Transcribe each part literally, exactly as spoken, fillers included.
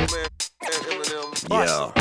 Yeah.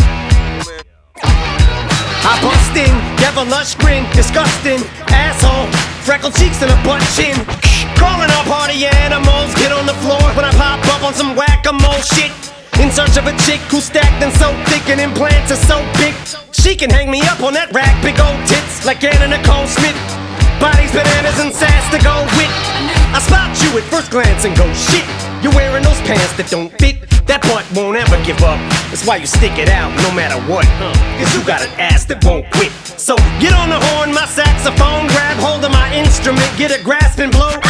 I bust in, never lush grin, disgusting asshole, freckled cheeks and a butt chin. Calling all party animals, get on the floor when I pop up on some whack-a-mole shit. In search of a chick who's stacked and so thick and implants are so big she can hang me up on that rack, big old tits like Anna Nicole Smith. Bodies, bananas, and sass to go with. I spot you at first glance and go, shit, you're wearing those pants that don't fit. That butt won't ever give up. That's why you stick it out no matter what, huh? Cause you got an ass that won't quit. So get on the horn, my saxophone, grab hold of my instrument, get a grasp and blow.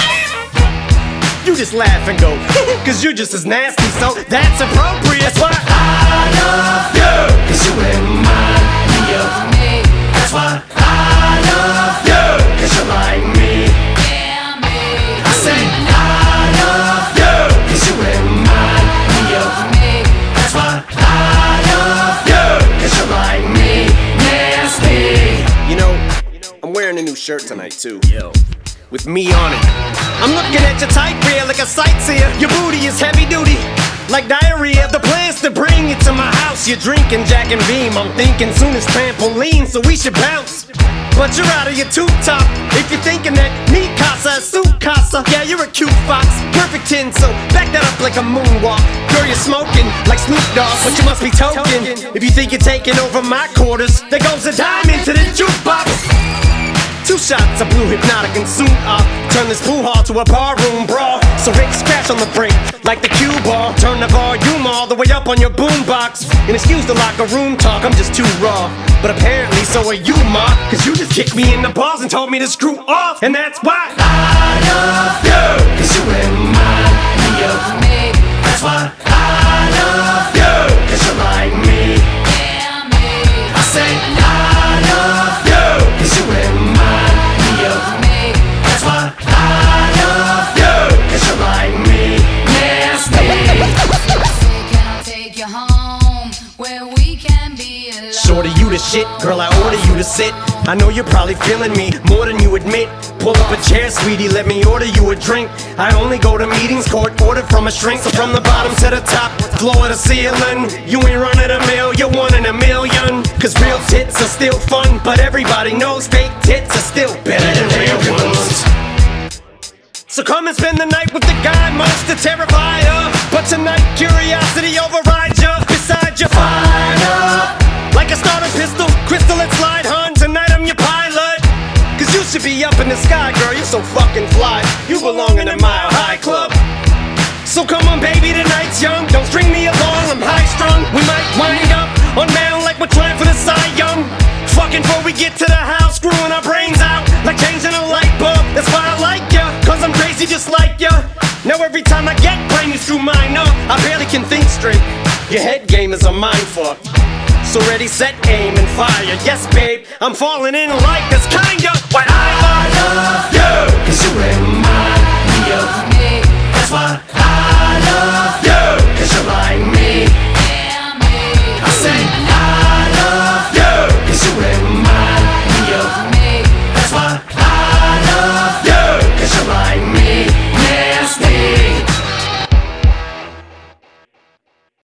You just laugh and go, cause you're just as nasty, so that's appropriate. That's why I love you, cause you remind me of me. That's why I love you, cause you're like me. Yeah, me. I say I love you, cause you remind me of me. That's why I love you, cause you're like me. Nasty. You know, I'm wearing a new shirt tonight too. Yo. With me on it. I'm looking at your tight rear like a sightseer. Your booty is heavy duty, like diarrhea. The plan's to bring it to my house. You're drinking Jack and Beam. I'm thinking soon as trampoline, so we should bounce. But you're out of your tube top if you're thinking that me casa is su casa. Yeah, you're a cute fox, perfect ten, so back that up like a moonwalk. Girl, you're smoking like Snoop Dogg, but you must be token if you think you're taking over my quarters. There goes a dime into the jukebox. Two shots of blue hypnotic and soon I'll turn this pool hall to a barroom brawl. So Rick scratch on the break like the cue ball. Turn the volume all the way up on your boombox. And excuse the locker room talk, I'm just too raw. But apparently so are you, ma, cause you just kicked me in the balls and told me to screw off. And that's why I love you, cause you remind me of me. That's why I love you, cause you're like me. Yeah, me. I say I love you, cause you remind me of me. That's why I love you, cause you're like me. Nasty. Can I take you home where we can be alone? Shorty, you the shit, girl, I order you to sit. I know you're probably feeling me more than you admit. Pull up a chair, sweetie, let me order you a drink. I only go to meetings, court ordered from a shrink. So from the bottom to the top, floor to ceiling, you ain't running a mill, you're one in a million. Cause real tits are still fun, but everybody knows fake tits are still better than real ones. So come and spend the night with the guy most to terrify ya. But tonight curiosity overrides ya. Beside you, fire up like a starter pistol, crystal and slide, hun. Tonight I'm your pilot. Cause you should be up in the sky, girl, you're so fucking fly. You belong in the Mile High Club. So come on, baby, tonight's young. Don't string me along, I'm high strung. We might wind up on mound like we're trying for the Cy Young. Fucking before we get to the house, screwing our brains out like changing a light bulb. That's why I like ya, cause I'm crazy just like ya. Now every time I get brain, you screw mine up. I barely can think straight. Your head game is a mindfuck. So ready, set, aim, and fire. Yes, babe, I'm falling in like this kinda.